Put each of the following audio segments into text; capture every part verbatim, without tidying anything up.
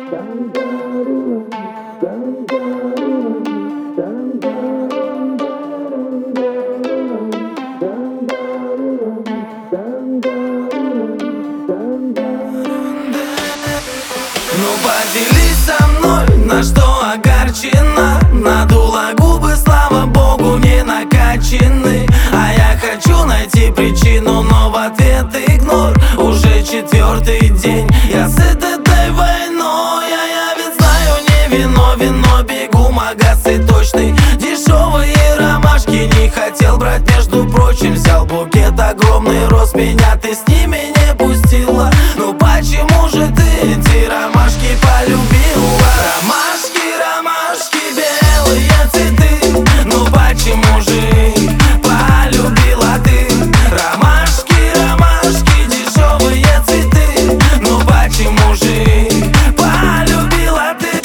Ну поделись со мной, на что огорчена. Надула губы, слава богу, не накачаны. А я хочу найти причину, но в ответ игнор. Уже четвертый день я сыт этой войной. А я ведь знаю, не виновен, но бегу, магаз и точный. Дешевые ромашки не хотел брать, между прочим, взял букет огромный, роз меня ты с ними не пустила. Ну почему же ты эти ромашки полюбила? Ромашки, ромашки, белые цветы, ну почему же полюбила ты? Ромашки, ромашки, дешевые цветы, ну почему же полюбила ты?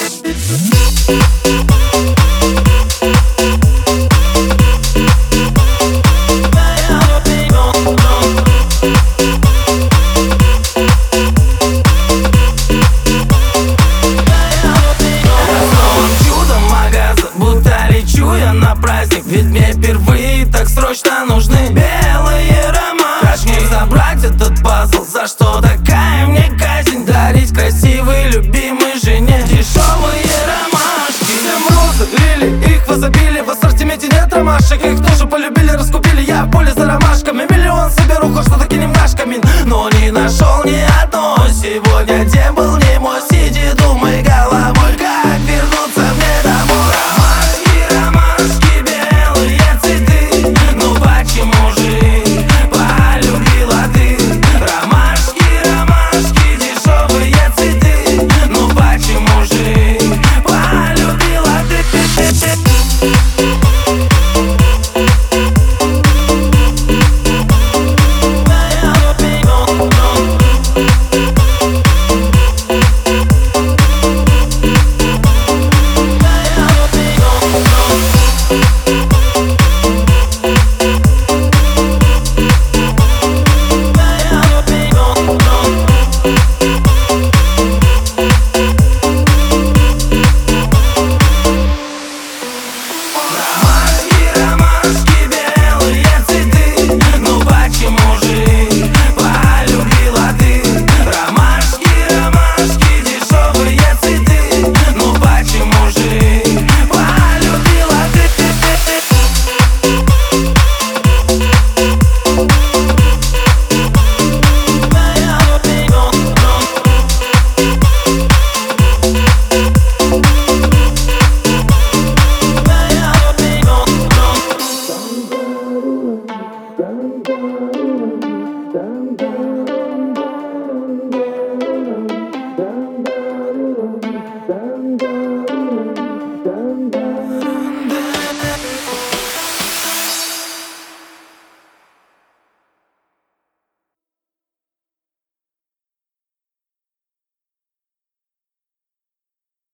Ведь мне впервые так срочно нужны белые ромашки. Как мне забрать этот пазл? За что такая мне казнь? Дарить красивой, любимой жене дешевые ромашки. Всем розы, лили, их в изобилии. В ассортименте нет ромашек, их тоже полюбили, раскупили. Я в поле за ромашками, миллион соберу, хоть что-то кинем наш камин. Но не нашел ни